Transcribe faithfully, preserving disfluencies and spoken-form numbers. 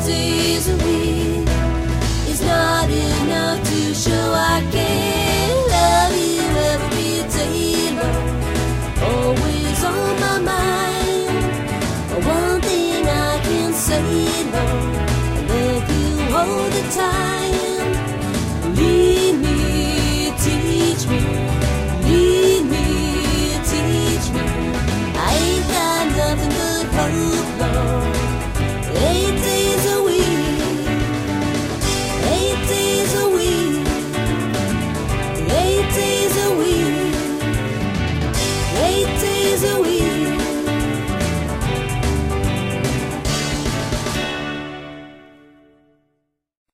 days a week is not enough to show I can love you every day long. Always on my mind, one thing I can say, no, let you hold it tight.